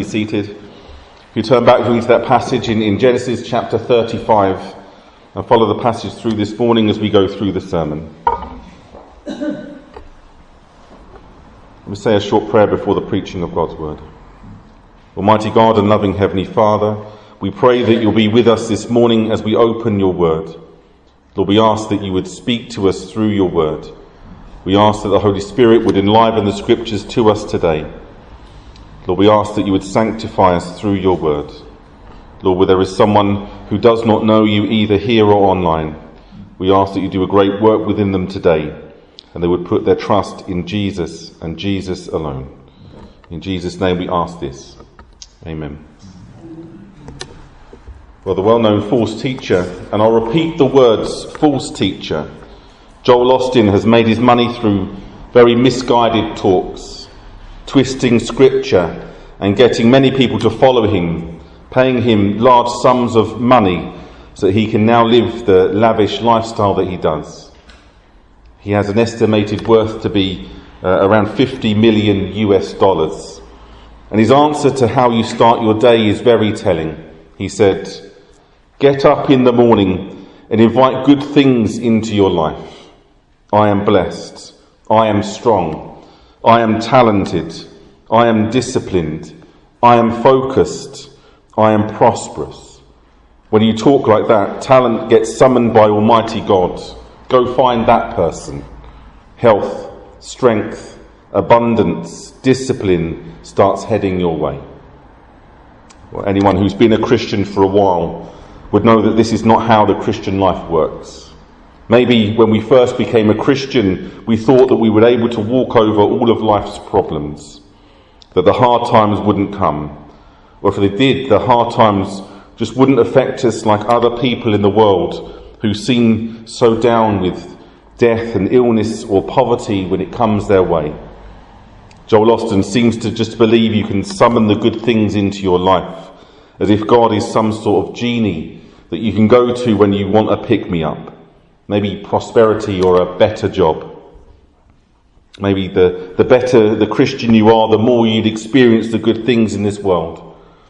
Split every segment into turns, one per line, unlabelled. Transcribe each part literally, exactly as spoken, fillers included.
seated. If you turn back into that passage in, in Genesis chapter thirty-five, and follow the passage through this morning as we go through the sermon. Let me say a short prayer before the preaching of God's word. Almighty God and loving Heavenly Father, we pray that you'll be with us this morning as we open your word. Lord, we ask that you would speak to us through your word. We ask that the Holy Spirit would enliven the scriptures to us today. Lord, we ask that you would sanctify us through your word. Lord, where there is someone who does not know you either here or online, we ask that you do a great work within them today, and they would put their trust in Jesus and Jesus alone. In Jesus' name we ask this. Amen. Well, the well-known false teacher, and I'll repeat the words false teacher, Joel Osteen has made his money through very misguided talks, twisting scripture and getting many people to follow him, paying him large sums of money so that he can now live the lavish lifestyle that he does. He has an estimated worth to be uh, around fifty million U S dollars. And his answer to how you start your day is very telling. He said, "Get up in the morning and invite good things into your life. I am blessed. I am strong. I am talented. I am disciplined. I am focused. I am prosperous." When you talk like that, talent gets summoned by Almighty God. Go find that person. Health, strength, abundance, discipline starts heading your way. Well, anyone who's been a Christian for a while would know that this is not how the Christian life works. Maybe when we first became a Christian, we thought that we were able to walk over all of life's problems, that the hard times wouldn't come, or if they did, the hard times just wouldn't affect us like other people in the world who seem so down with death and illness or poverty when it comes their way. Joel Osteen seems to just believe you can summon the good things into your life, as if God is some sort of genie that you can go to when you want a pick-me-up. Maybe prosperity or a better job. Maybe the, the better the Christian you are, the more you'd experience the good things in this world.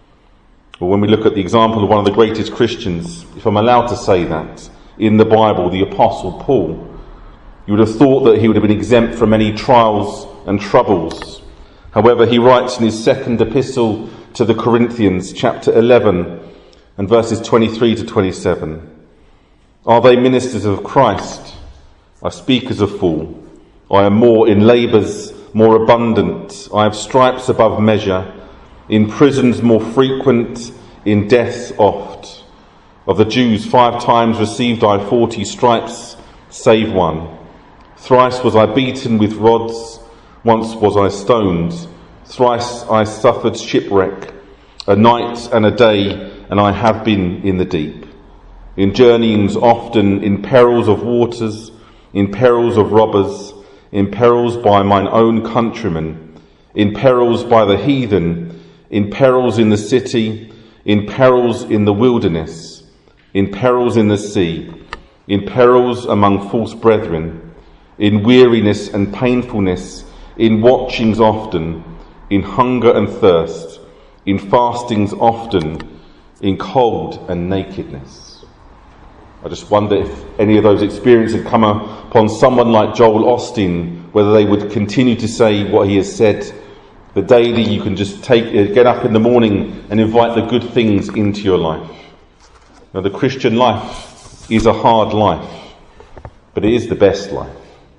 Or when we look at the example of one of the greatest Christians, if I'm allowed to say that, in the Bible, the Apostle Paul, you would have thought that he would have been exempt from any trials and troubles. However, he writes in his second epistle to the Corinthians, chapter eleven, and verses twenty-three to twenty-seven. "Are they ministers of Christ? I speak as a fool. I am more in labours, more abundant. I have stripes above measure, in prisons more frequent, in deaths oft. Of the Jews five times received I forty stripes, save one. Thrice was I beaten with rods, once was I stoned. Thrice I suffered shipwreck, a night and a day, and I have been in the deep. In journeyings often, in perils of waters, in perils of robbers, in perils by mine own countrymen, in perils by the heathen, in perils in the city, in perils in the wilderness, in perils in the sea, in perils among false brethren, in weariness and painfulness, in watchings often, in hunger and thirst, in fastings often, in cold and nakedness." I just wonder if any of those experiences had come upon someone like Joel Osteen, whether they would continue to say what he has said, that daily you can just take, get up in the morning and invite the good things into your life. Now, the Christian life is a hard life, but it is the best life.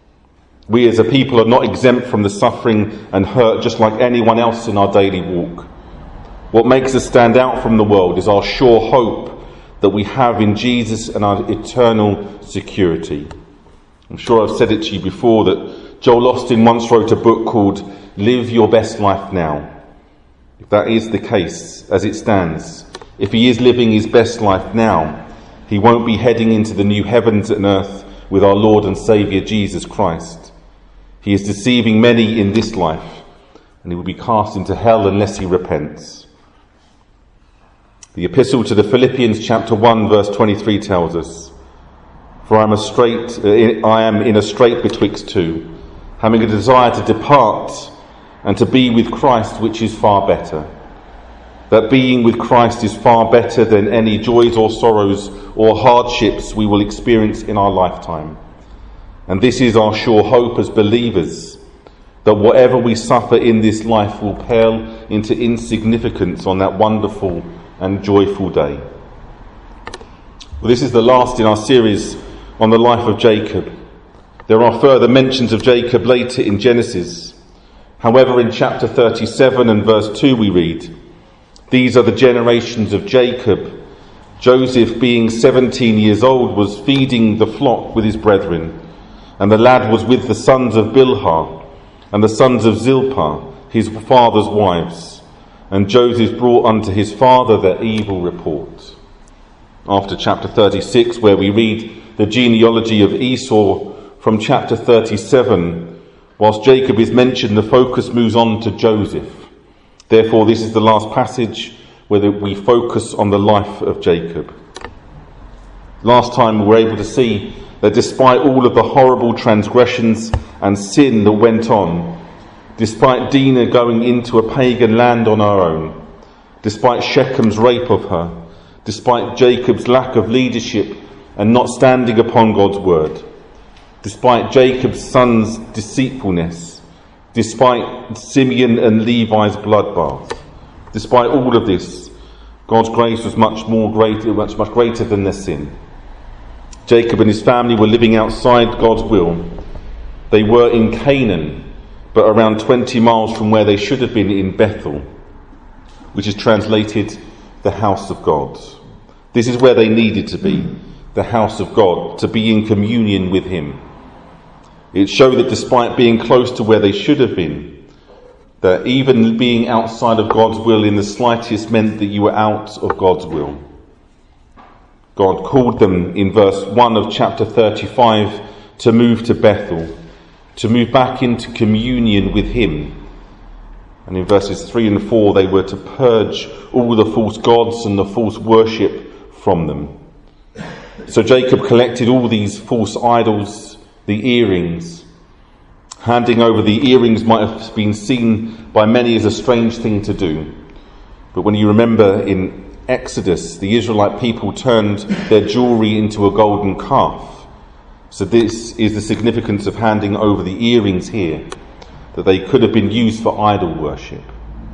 We as a people are not exempt from the suffering and hurt just like anyone else in our daily walk. What makes us stand out from the world is our sure hope that we have in Jesus and our eternal security. I'm sure I've said it to you before that Joel Osteen once wrote a book called Live Your Best Life Now. If that is the case as it stands, if he is living his best life now, he won't be heading into the new heavens and earth with our Lord and Saviour Jesus Christ. He is deceiving many in this life, and he will be cast into hell unless he repents. The epistle to the Philippians chapter one verse twenty-three tells us, "For I am a strait, uh, I am in a strait betwixt two, having a desire to depart and to be with Christ, which is far better. that being with Christ is far better than any joys or sorrows or hardships we will experience in our lifetime. And this is our sure hope as believers, that whatever we suffer in this life will pale into insignificance on that wonderful and joyful day. Well, this is the last in our series on the life of Jacob. There are further mentions of Jacob later in Genesis. However, in chapter thirty-seven and verse two we read, "These are the generations of Jacob. Joseph, being seventeen years old, was feeding the flock with his brethren, and the lad was with the sons of Bilhah and the sons of Zilpah, his father's wives. And Joseph brought unto his father their evil report." After chapter thirty-six, where we read the genealogy of Esau, from chapter thirty-seven, whilst Jacob is mentioned, the focus moves on to Joseph. Therefore, this is the last passage where we focus on the life of Jacob. Last time we were able to see that despite all of the horrible transgressions and sin that went on, despite Dinah going into a pagan land on her own, despite Shechem's rape of her, despite Jacob's lack of leadership and not standing upon God's word, despite Jacob's son's deceitfulness, despite Simeon and Levi's bloodbath, despite all of this, God's grace was much more great, much much greater than their sin. Jacob and his family were living outside God's will. They were in Canaan, but around twenty miles from where they should have been, in Bethel, which is translated the house of God. This is where they needed to be, the house of God, to be in communion with him. It showed that despite being close to where they should have been, that even being outside of God's will in the slightest meant that you were out of God's will. God called them in verse one of chapter thirty-five to move to Bethel, to move back into communion with him. And in verses three and four, they were to purge all the false gods and the false worship from them. So Jacob collected all these false idols, the earrings. Handing over the earrings might have been seen by many as a strange thing to do. But when you remember in Exodus, the Israelite people turned their jewellery into a golden calf. So this is the significance of handing over the earrings here, that they could have been used for idol worship.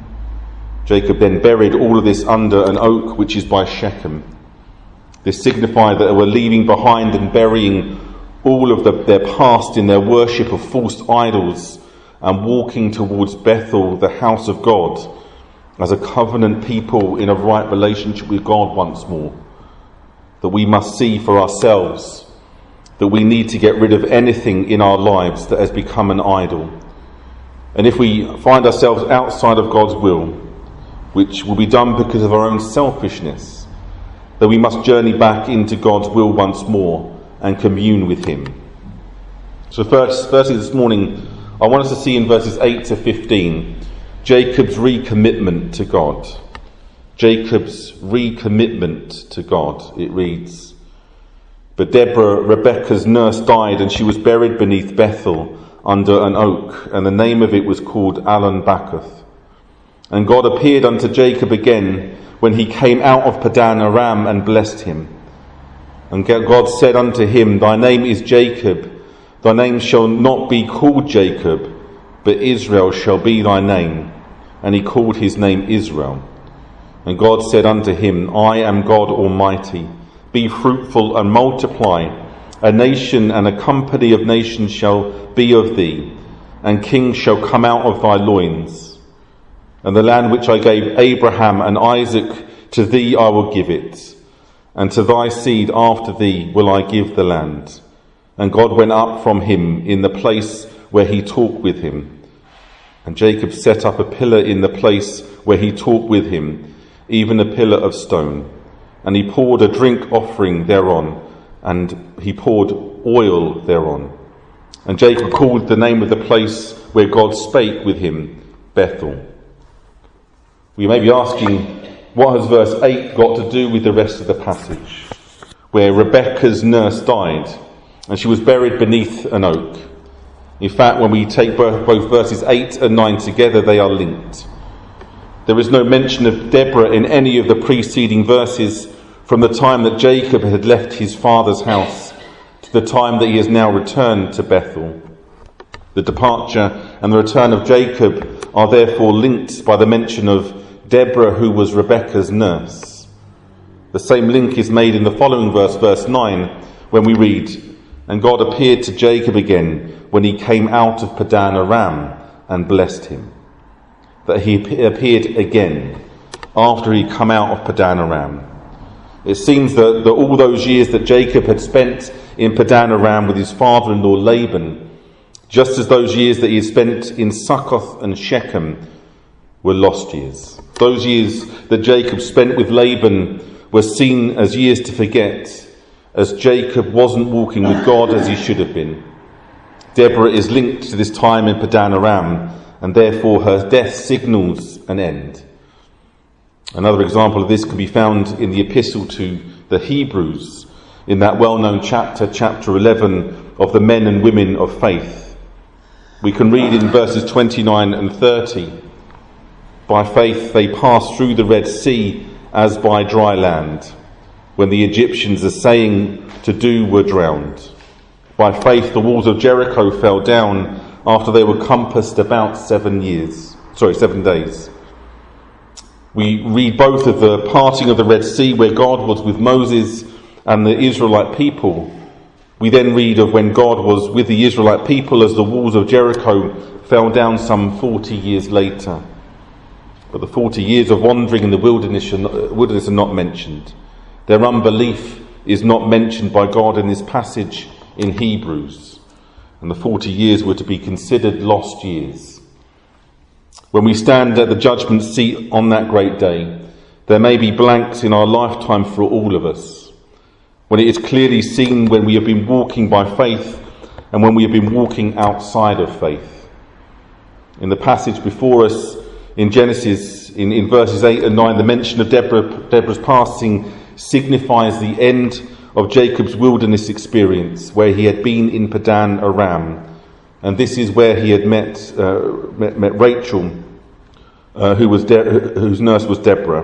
Jacob then buried all of this under an oak which is by Shechem. This signified that they were leaving behind and burying all of the, their past in their worship of false idols and walking towards Bethel, the house of God, as a covenant people in a right relationship with God once more. That we must see for ourselves that we need to get rid of anything in our lives that has become an idol. And if we find ourselves outside of God's will, which will be done because of our own selfishness, that we must journey back into God's will once more and commune with him. So first, firstly this morning, I want us to see in verses eight to fifteen, Jacob's recommitment to God. Jacob's recommitment to God. It reads, "But Deborah, Rebekah's nurse, died, and she was buried beneath Bethel under an oak, and the name of it was called Allon-Bacuth. And God appeared unto Jacob again when he came out of Padan Aram, and blessed him. And God said unto him, Thy name is Jacob, thy name shall not be called Jacob, but Israel shall be thy name. And he called his name Israel. And God said unto him, I am God Almighty. Be fruitful and multiply. A nation and a company of nations shall be of thee, and kings shall come out of thy loins. And the land which I gave Abraham and Isaac, to thee I will give it, and to thy seed after thee will I give the land. And God went up from him in the place where he talked with him. And Jacob set up a pillar in the place where he talked with him, even a pillar of stone. And he poured a drink offering thereon, and he poured oil thereon. And Jacob called the name of the place where God spake with him, Bethel." We may be asking, what has verse eight got to do with the rest of the passage, where Rebekah's nurse died and she was buried beneath an oak? In fact, when we take both verses eight and nine together, they are linked. There is no mention of Deborah in any of the preceding verses from the time that Jacob had left his father's house to the time that he has now returned to Bethel. The departure and the return of Jacob are therefore linked by the mention of Deborah, who was Rebekah's nurse. The same link is made in the following verse, verse nine, when we read, "And God appeared to Jacob again when he came out of Padan Aram and blessed him." That he appeared again after he'd come out of Padan Aram. It seems that, that all those years that Jacob had spent in Padan Aram with his father-in-law Laban, just as those years that he had spent in Succoth and Shechem, were lost years. Those years that Jacob spent with Laban were seen as years to forget, as Jacob wasn't walking with God as he should have been. Deborah is linked to this time in Padan Aram, and therefore her death signals an end. Another example of this can be found in the epistle to the Hebrews, in that well-known chapter, chapter eleven, of the men and women of faith. We can read in verses twenty-nine and thirty, "By faith they passed through the Red Sea as by dry land, when the Egyptians assaying to do were drowned. By faith the walls of Jericho fell down after they were compassed about seven years, sorry, seven days." We read both of the parting of the Red Sea, where God was with Moses and the Israelite people. We then read of when God was with the Israelite people as the walls of Jericho fell down some forty years later. But the forty years of wandering in the wilderness are, wilderness are not mentioned. Their unbelief is not mentioned by God in this passage in Hebrews. And the forty years were to be considered lost years. When we stand at the judgment seat on that great day, there may be blanks in our lifetime for all of us, when it is clearly seen when we have been walking by faith and when we have been walking outside of faith. In the passage before us in Genesis, in, in verses eight and nine, the mention of Deborah, Deborah's passing signifies the end of Jacob's wilderness experience, where he had been in Padan Aram, and this is where he had met uh, met, met Rachel, uh, who was De- whose nurse was Deborah.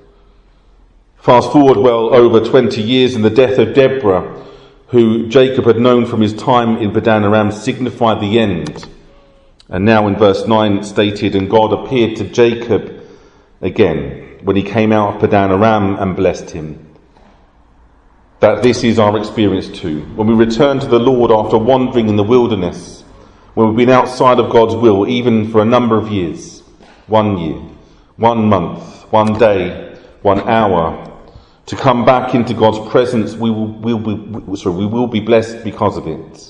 Fast forward well over twenty years, and the death of Deborah, who Jacob had known from his time in Padan Aram, signified the end. And now in verse nine stated, "And God appeared to Jacob again when he came out of Padan Aram and blessed him." That this is our experience too. When we return to the Lord after wandering in the wilderness, when we've been outside of God's will, even for a number of years, one year, one month, one day, one hour, to come back into God's presence, we will, we'll be, sorry, we will be blessed because of it.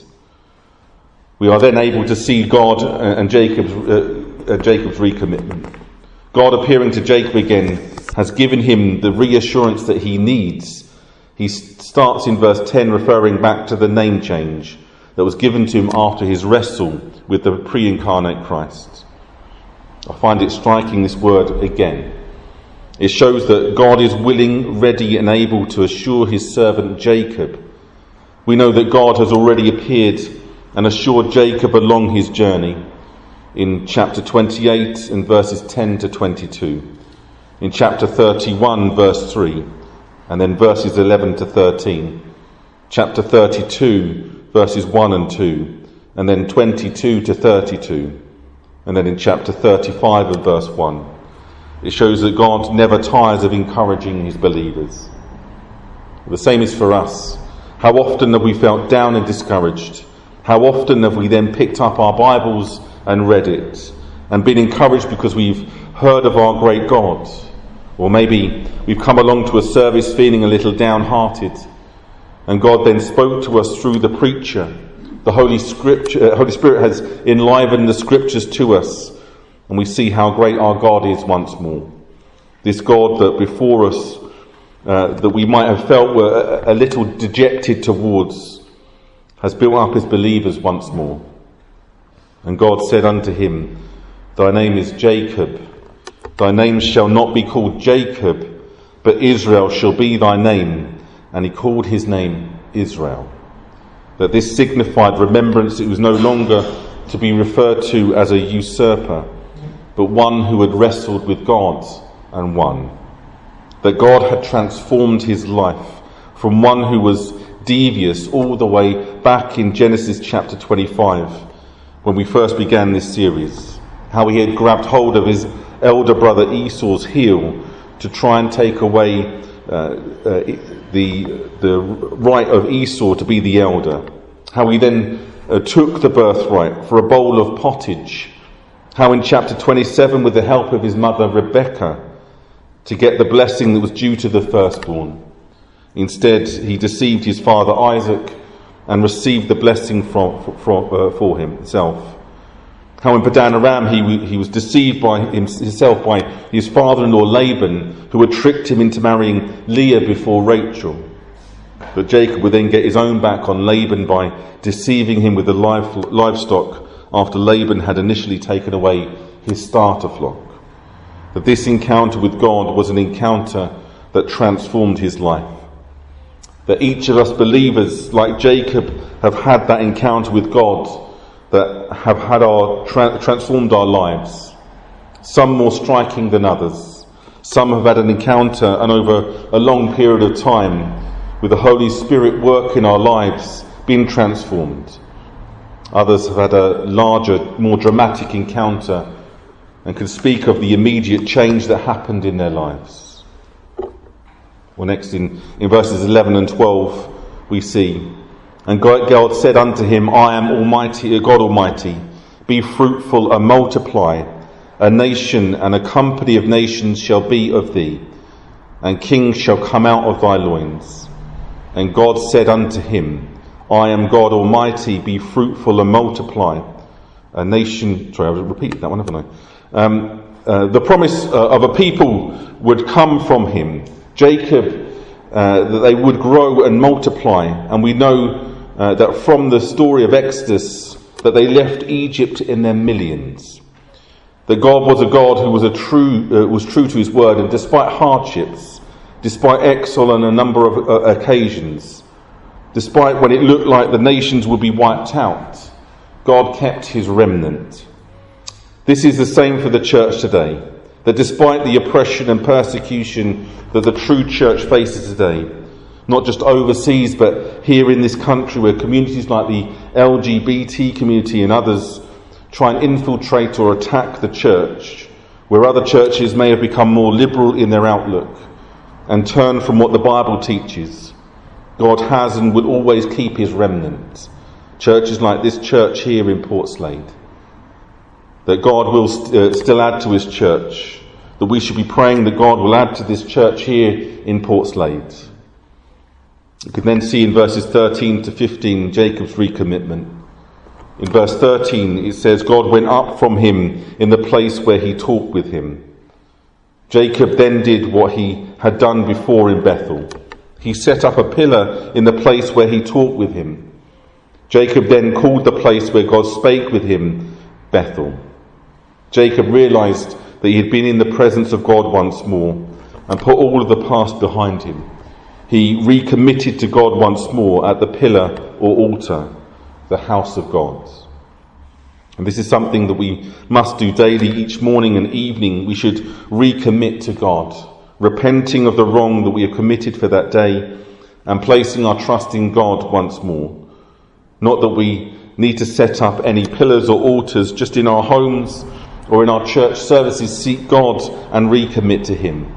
We are then able to see God and Jacob's, uh, uh, Jacob's recommitment. God appearing to Jacob again has given him the reassurance that he needs. He starts in verse ten referring back to the name change that was given to him after his wrestle with the pre-incarnate Christ. I find it striking, this word again. It shows that God is willing, ready and able to assure his servant Jacob. We know that God has already appeared and assured Jacob along his journey in chapter twenty-eight and verses ten to twenty-two, in chapter thirty-one verse three, and then verses eleven to thirteen, chapter thirty-two verses one and two, and then twenty-two to thirty-two, and then in chapter thirty-five and verse one. It shows that God never tires of encouraging his believers. The same is for us. How often have we felt down and discouraged? How often have we then picked up our Bibles and read it and been encouraged because we've heard of our great God? Or maybe we've come along to a service feeling a little downhearted, and God then spoke to us through the preacher. The Holy Scripture, uh, Holy Spirit has enlivened the Scriptures to us, and we see how great our God is once more. This God that before us, uh, that we might have felt were a, a little dejected towards, has built up his believers once more. And God said unto him, "Thy name is Jacob. Thy name shall not be called Jacob, but Israel shall be thy name." And he called his name Israel. That this signified remembrance. It was no longer to be referred to as a usurper, but one who had wrestled with God and won. That God had transformed his life from one who was devious all the way back in Genesis chapter twenty-five, when we first began this series. How he had grabbed hold of his elder brother Esau's heel to try and take away uh, uh, the, the right of Esau to be the elder. How he then uh, took the birthright for a bowl of pottage. How in chapter twenty-seven, with the help of his mother Rebekah, to get the blessing that was due to the firstborn, instead he deceived his father Isaac and received the blessing from, from, uh, for himself. How in Padan Aram he, he was deceived by himself by his father-in-law Laban, who had tricked him into marrying Leah before Rachel. But Jacob would then get his own back on Laban by deceiving him with the livestock after Laban had initially taken away his starter flock. That this encounter with God was an encounter that transformed his life. That each of us believers, like Jacob, have had that encounter with God, that have had our tra- transformed our lives. Some more striking than others. Some have had an encounter and over a long period of time with the Holy Spirit work in our lives, being transformed. Others have had a larger, more dramatic encounter and can speak of the immediate change that happened in their lives. Well, next in, in verses eleven and twelve we see, and God said unto him, I am Almighty, God Almighty, be fruitful and multiply. A nation and a company of nations shall be of thee, and kings shall come out of thy loins. And God said unto him, I am God Almighty, be fruitful and multiply. A nation, sorry, I've repeated that one, haven't I? Um, uh, the promise uh, of a people would come from him, Jacob, uh, that they would grow and multiply. And we know uh, that from the story of Exodus, that they left Egypt in their millions. That God was a God who was a true uh, was true to his word, and despite hardships, despite exile on a number of uh, occasions, despite when it looked like the nations would be wiped out, God kept his remnant. This is the same for the church today, that despite the oppression and persecution that the true church faces today, not just overseas but here in this country, where communities like the L G B T community and others try and infiltrate or attack the church, where other churches may have become more liberal in their outlook and turn from what the Bible teaches, God has and will always keep his remnant. Churches like this church here in Portslade. That God will st- uh, still add to his church. That we should be praying that God will add to this church here in Portslade. You can then see in verses thirteen to fifteen Jacob's recommitment. In verse thirteen it says, God went up from him in the place where he talked with him. Jacob then did what he had done before in Bethel. He set up a pillar in the place where he talked with him. Jacob then called the place where God spake with him Bethel. Jacob realised that he had been in the presence of God once more and put all of the past behind him. He recommitted to God once more at the pillar or altar, the house of God. And this is something that we must do daily, each morning and evening. We should recommit to God, repenting of the wrong that we have committed for that day and placing our trust in God once more. Not that we need to set up any pillars or altars just in our homes or in our church services. Seek God and recommit to him.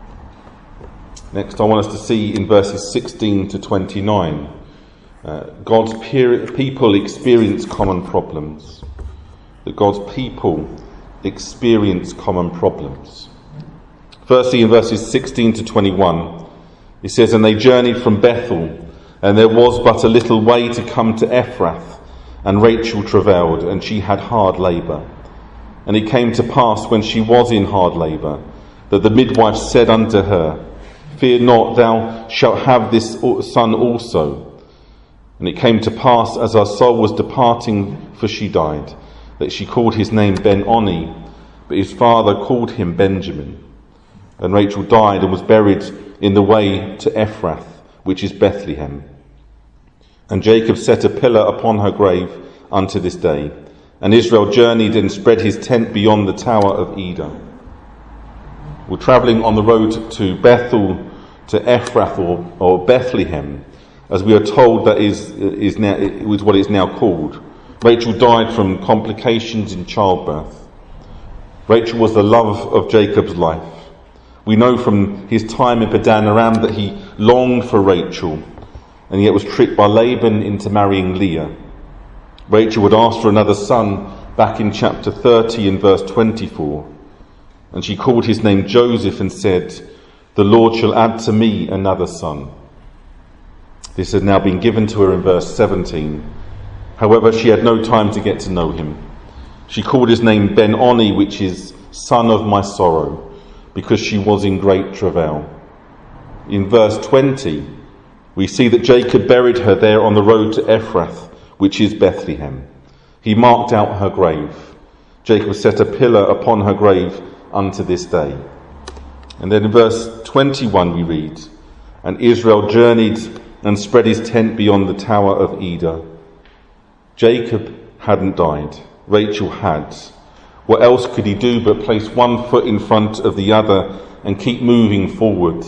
Next, I want us to see in verses sixteen to twenty-nine, uh, God's people experience common problems. That God's people experience common problems. Firstly, in verses sixteen to twenty-one, it says, And they journeyed from Bethel, and there was but a little way to come to Ephrath, and Rachel travailed, and she had hard labour. And it came to pass, when she was in hard labour, that the midwife said unto her, Fear not, thou shalt have this son also. And it came to pass, as her soul was departing, for she died, that she called his name Ben-Oni, but his father called him Benjamin. And Rachel died and was buried in the way to Ephrath, which is Bethlehem. And Jacob set a pillar upon her grave unto this day, And Israel journeyed and spread his tent beyond the tower of Eder. We're travelling on the road to Bethel, to Ephrath or, or Bethlehem, as we are told that is, is, now, is what it is now called. Rachel died from complications in childbirth. Rachel was the love of Jacob's life. We know from his time in Padan Aram that he longed for Rachel, and yet was tricked by Laban into marrying Leah. Rachel would ask for another son back in chapter thirty in verse twenty-four, and she called his name Joseph and said, "The Lord shall add to me another son." This had now been given to her in verse seventeen. However, she had no time to get to know him. She called his name Ben-Oni, which is son of my sorrow, because she was in great travail. In verse twenty, we see that Jacob buried her there on the road to Ephrath, which is Bethlehem. He marked out her grave. Jacob set a pillar upon her grave unto this day. And then in verse twenty-one we read, "And Israel journeyed and spread his tent beyond the tower of Eder." Jacob hadn't died. Rachel had. What else could he do but place one foot in front of the other and keep moving forward?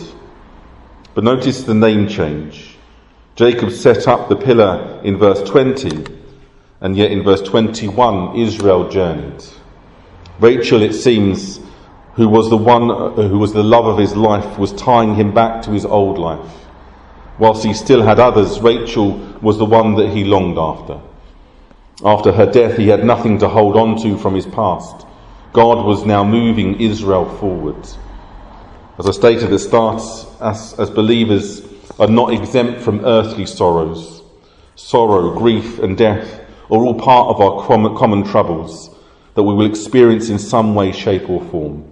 But notice the name change. Jacob set up the pillar in verse twenty, and yet in verse twenty-one, Israel journeyed. Rachel, it seems, who was the one who was the love of his life, was tying him back to his old life. Whilst he still had others, Rachel was the one that he longed after. After her death, he had nothing to hold on to from his past. God was now moving Israel forward. As I stated at the start, us as believers are not exempt from earthly sorrows. Sorrow, grief and death are all part of our common, common troubles that we will experience in some way, shape or form.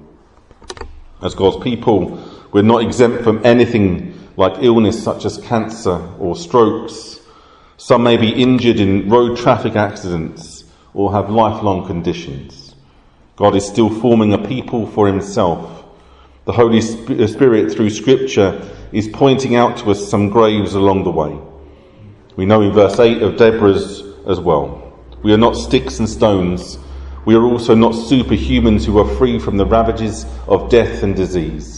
As God's people, we're not exempt from anything like illness such as cancer or strokes. Some may be injured in road traffic accidents or have lifelong conditions. God is still forming a people for himself. The Holy Spirit, through Scripture, is pointing out to us some graves along the way. We know in verse eight of Deborah's as well. We are not sticks and stones. We are also not superhumans who are free from the ravages of death and disease.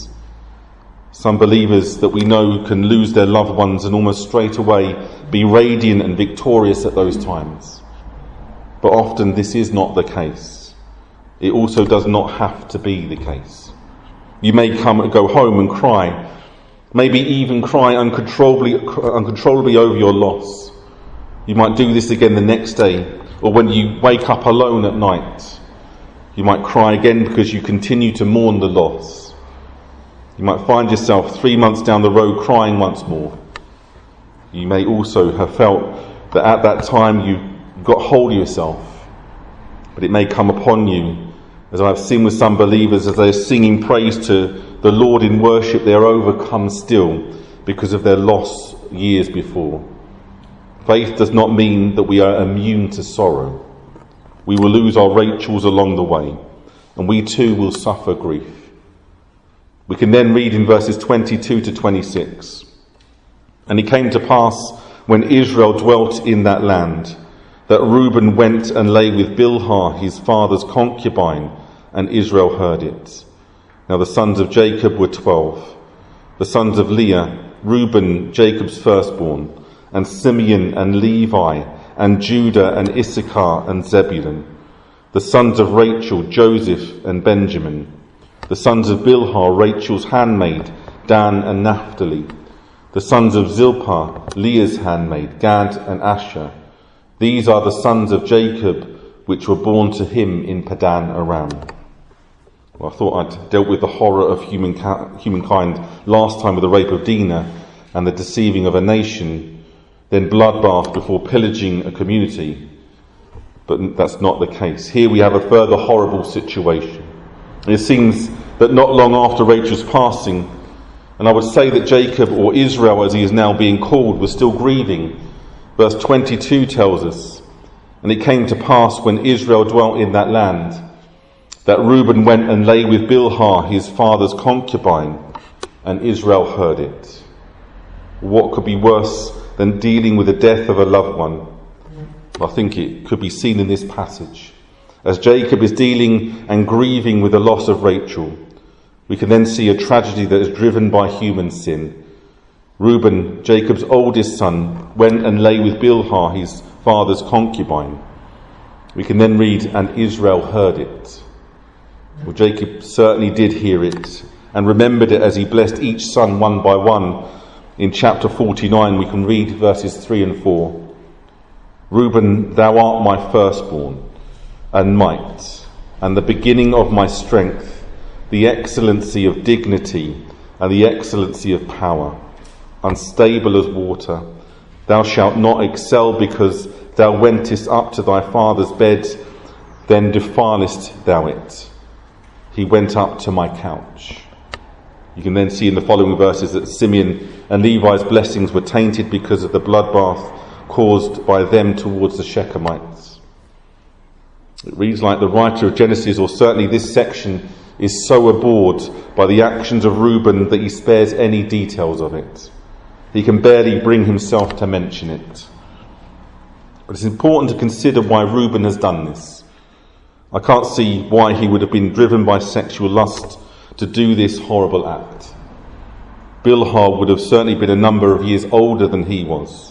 Some believers that we know can lose their loved ones and almost straight away be radiant and victorious at those times. But often this is not the case. It also does not have to be the case. You may come and go home and cry, maybe even cry uncontrollably, uncontrollably over your loss. You might do this again the next day, or when you wake up alone at night. You might cry again because you continue to mourn the loss. You might find yourself three months down the road crying once more. You may also have felt that at that time you got hold of yourself, but it may come upon you, as I've seen with some believers, as they're singing praise to the Lord in worship, they are overcome still because of their loss years before. Faith does not mean that we are immune to sorrow. We will lose our Rachels along the way, and we too will suffer grief. We can then read in verses twenty-two to twenty-six. "And it came to pass, when Israel dwelt in that land, that Reuben went and lay with Bilhah, his father's concubine, and Israel heard it. Now the sons of Jacob were twelve. The sons of Leah, Reuben, Jacob's firstborn, and Simeon and Levi, and Judah and Issachar and Zebulun. The sons of Rachel, Joseph and Benjamin. The sons of Bilhah, Rachel's handmaid, Dan and Naphtali. The sons of Zilpah, Leah's handmaid, Gad and Asher. These are the sons of Jacob, which were born to him in Padan Aram." Well, I thought I'd dealt with the horror of human humankind last time with the rape of Dinah and the deceiving of a nation, then bloodbath before pillaging a community. But that's not the case. Here we have a further horrible situation. It seems that not long after Rachel's passing, and I would say that Jacob, or Israel as he is now being called, was still grieving. Verse twenty-two tells us, "And it came to pass when Israel dwelt in that land, that Reuben went and lay with Bilhah, his father's concubine, and Israel heard it." What could be worse than dealing with the death of a loved one? I think it could be seen in this passage. As Jacob is dealing and grieving with the loss of Rachel, we can then see a tragedy that is driven by human sin. Reuben, Jacob's oldest son, went and lay with Bilhah, his father's concubine. We can then read, and Israel heard it. Well, Jacob certainly did hear it and remembered it as he blessed each son one by one. In chapter forty-nine, we can read verses three and four. Reuben, thou art my firstborn, and might, and the beginning of my strength, the excellency of dignity, and the excellency of power, unstable as water. Thou shalt not excel, because thou wentest up to thy father's bed, then defilest thou it. He went up to my couch. You can then see in the following verses that Simeon and Levi's blessings were tainted because of the bloodbath caused by them towards the Shechemites. It reads like the writer of Genesis, or certainly this section, is so abhorred by the actions of Reuben that he spares any details of it. He can barely bring himself to mention it. But it's important to consider why Reuben has done this. I can't see why he would have been driven by sexual lust to do this horrible act. Bilhah would have certainly been a number of years older than he was.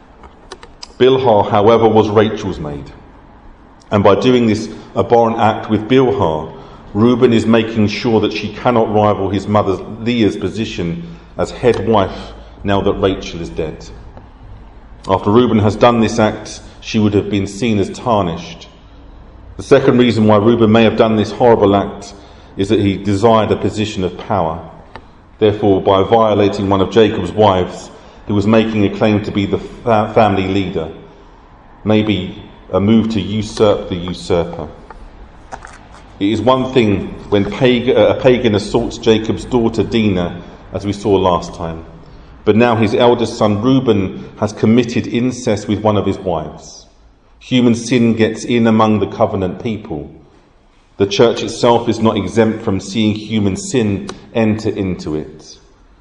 Bilhah, however, was Rachel's maid. And by doing this abhorrent act with Bilhah, Reuben is making sure that she cannot rival his mother Leah's position as head wife now that Rachel is dead. After Reuben has done this act, she would have been seen as tarnished. The second reason why Reuben may have done this horrible act is that he desired a position of power. Therefore, by violating one of Jacob's wives, he was making a claim to be the fa- family leader, maybe a move to usurp the usurper. It is one thing when pagan, a pagan assaults Jacob's daughter Dinah, as we saw last time, but now his eldest son Reuben has committed incest with one of his wives. Human sin gets in among the covenant people. The church itself is not exempt from seeing human sin enter into it.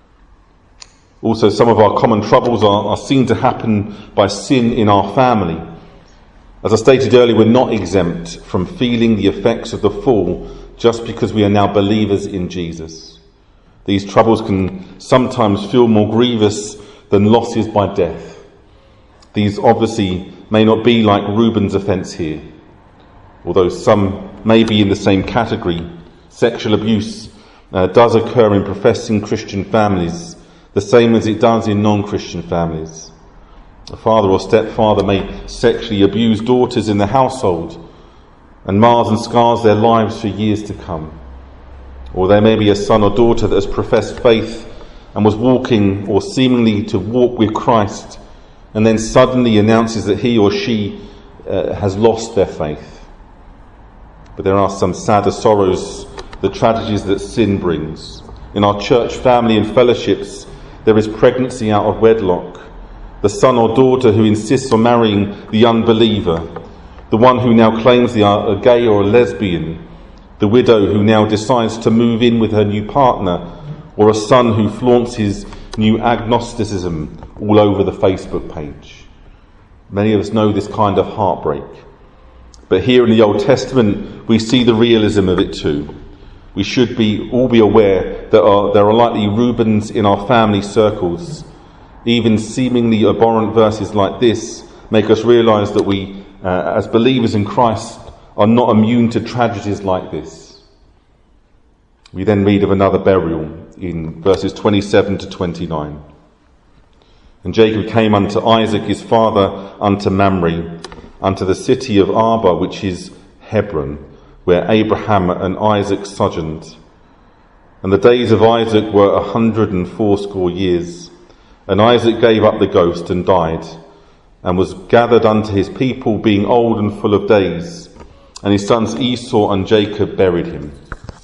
Also, some of our common troubles are, are seen to happen by sin in our family. As I stated earlier, we're not exempt from feeling the effects of the fall just because we are now believers in Jesus. These troubles can sometimes feel more grievous than losses by death. These obviously may not be like Reuben's offence here, although some may be in the same category. Sexual abuse uh, does occur in professing Christian families, the same as it does in non-Christian families. A father or stepfather may sexually abuse daughters in the household and mars and scars their lives for years to come. Or there may be a son or daughter that has professed faith and was walking or seemingly to walk with Christ, and then suddenly announces that he or she uh, has lost their faith. But there are some sadder sorrows, the tragedies that sin brings. In our church family and fellowships, there is pregnancy out of wedlock, the son or daughter who insists on marrying the unbeliever, the one who now claims they are a gay or a lesbian, the widow who now decides to move in with her new partner, or a son who flaunts his new agnosticism all over the Facebook page. Many of us know this kind of heartbreak. But here in the Old Testament, we see the realism of it too. We should be all be aware that are, there are likely Reubens in our family circles. Even seemingly abhorrent verses like this make us realise that we, uh, as believers in Christ, are not immune to tragedies like this. We then read of another burial in verses twenty-seven to twenty-nine. And Jacob came unto Isaac his father unto Mamre, unto the city of Arba, which is Hebron, where Abraham and Isaac sojourned. And the days of Isaac were a hundred and fourscore years. And Isaac gave up the ghost and died, and was gathered unto his people, being old and full of days. And his sons Esau and Jacob buried him.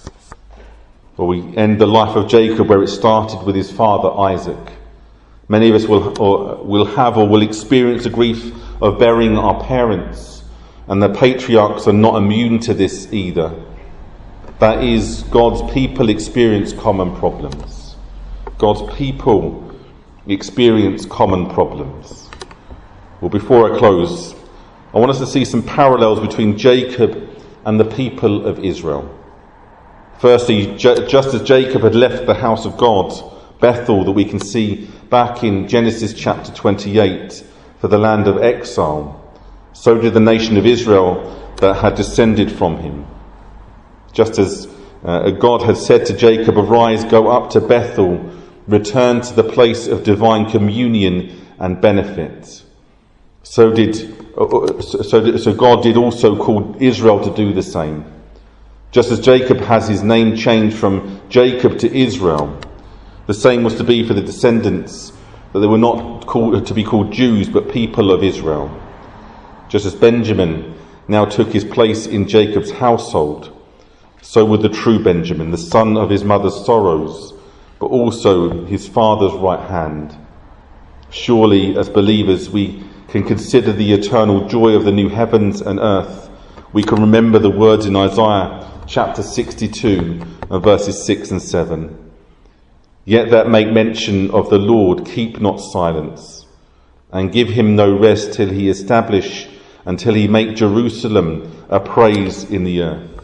For we end the life of Jacob where it started with his father Isaac. Many of us will, or will have or will experience the grief of burying our parents, and the patriarchs are not immune to this either. That is, God's people experience common problems. God's people experience common problems. Well, before I close, I want us to see some parallels between Jacob and the people of Israel. Firstly, ju- just as Jacob had left the house of God, Bethel, that we can see back in Genesis chapter twenty-eight, for the land of exile, so did the nation of Israel that had descended from him. Just as uh, God had said to Jacob, "Arise, go up to Bethel, return to the place of divine communion and benefit." So did uh, so, did, so God did also call Israel to do the same. Just as Jacob has his name changed from Jacob to Israel, the same was to be for the descendants, that they were not called, to be called Jews, but people of Israel. Just as Benjamin now took his place in Jacob's household, so would the true Benjamin, the son of his mother's sorrows, but also his father's right hand. Surely, as believers, we can consider the eternal joy of the new heavens and earth. We can remember the words in Isaiah chapter sixty-two, and verses six and seven. Yet that make mention of the Lord, keep not silence, and give him no rest till he establish, until he make Jerusalem a praise in the earth.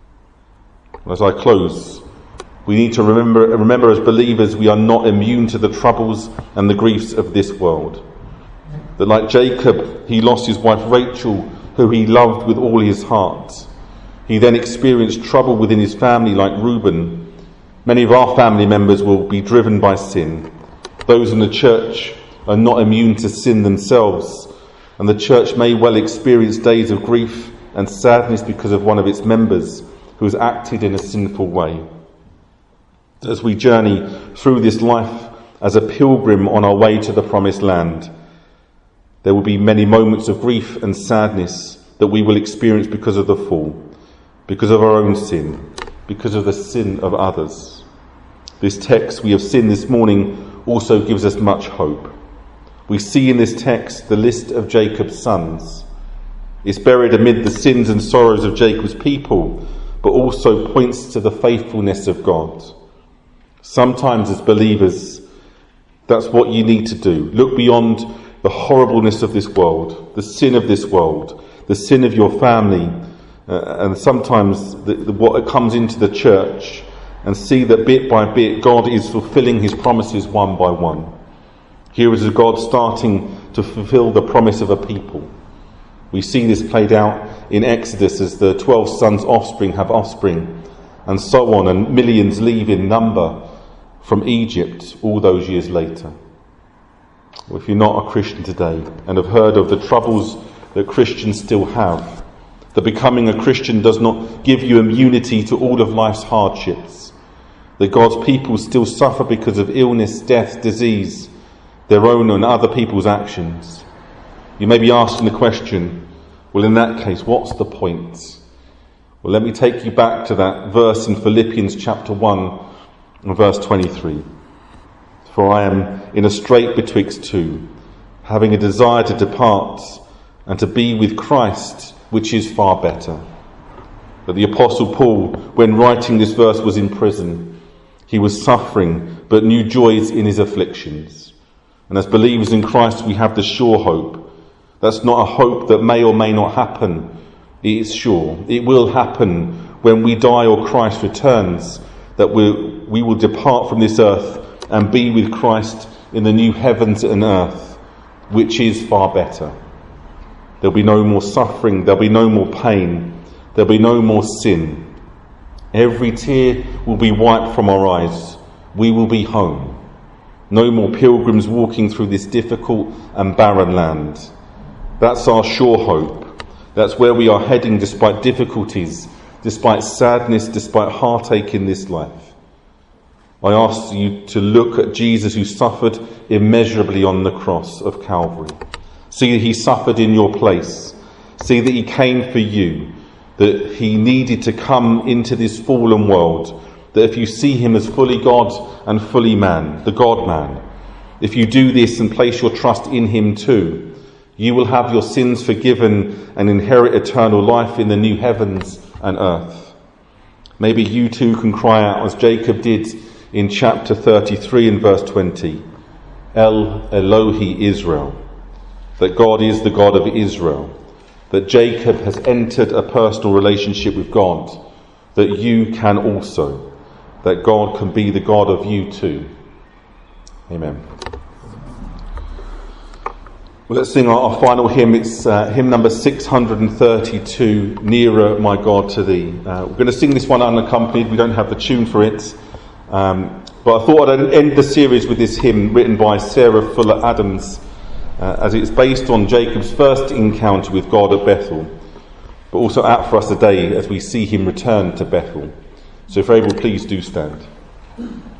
As I close, we need to remember, remember as believers, we are not immune to the troubles and the griefs of this world. That like Jacob, he lost his wife Rachel, who he loved with all his heart. He then experienced trouble within his family like Reuben. Many of our family members will be driven by sin. Those in the church are not immune to sin themselves, and the church may well experience days of grief and sadness because of one of its members who has acted in a sinful way. As we journey through this life as a pilgrim on our way to the promised land, there will be many moments of grief and sadness that we will experience because of the fall, because of our own sin, because of the sin of others. This text we have seen this morning also gives us much hope. We see in this text the list of Jacob's sons. It's buried amid the sins and sorrows of Jacob's people, but also points to the faithfulness of God. Sometimes as believers, that's what you need to do. Look beyond the horribleness of this world, the sin of this world, the sin of your family, uh, and sometimes the, the, what comes into the church, and see that bit by bit God is fulfilling his promises one by one. Here is a God starting to fulfill the promise of a people. We see this played out in Exodus as the twelve sons' offspring have offspring, and so on, and millions leave in number from Egypt all those years later. Well, if you're not a Christian today and have heard of the troubles that Christians still have, that becoming a Christian does not give you immunity to all of life's hardships, that God's people still suffer because of illness, death, disease, their own and other people's actions, you may be asking the question, well, in that case, what's the point? Well, let me take you back to that verse in Philippians chapter one and verse twenty-three. For I am in a strait betwixt two, having a desire to depart and to be with Christ, which is far better. But the Apostle Paul, when writing this verse, was in prison. He was suffering, but knew joys in his afflictions. And as believers in Christ, we have the sure hope. That's not a hope that may or may not happen. It is sure. It will happen when we die or Christ returns, that we we will depart from this earth and be with Christ in the new heavens and earth, which is far better. There'll be no more suffering, there'll be no more pain, there'll be no more sin. Every tear will be wiped from our eyes. We will be home. No more pilgrims walking through this difficult and barren land. That's our sure hope. That's where we are heading despite difficulties, despite sadness, despite heartache in this life. I ask you to look at Jesus, who suffered immeasurably on the cross of Calvary. See that he suffered in your place. See that he came for you, that he needed to come into this fallen world, that if you see him as fully God and fully man, the God-man, if you do this and place your trust in him too, you will have your sins forgiven and inherit eternal life in the new heavens and earth. Maybe you too can cry out as Jacob did in chapter thirty-three and verse twenty, El Elohi Israel, that God is the God of Israel, that Jacob has entered a personal relationship with God, that you can also, that God can be the God of you too. Amen. Well, let's sing our, our final hymn. It's uh, hymn number six hundred thirty-two, Nearer My God to Thee. Uh, we're going to sing this one unaccompanied. We don't have the tune for it. Um, but I thought I'd end the series with this hymn written by Sarah Fuller Adams, uh, as it's based on Jacob's first encounter with God at Bethel, but also out for us today as we see him return to Bethel. So if you're able, please do stand.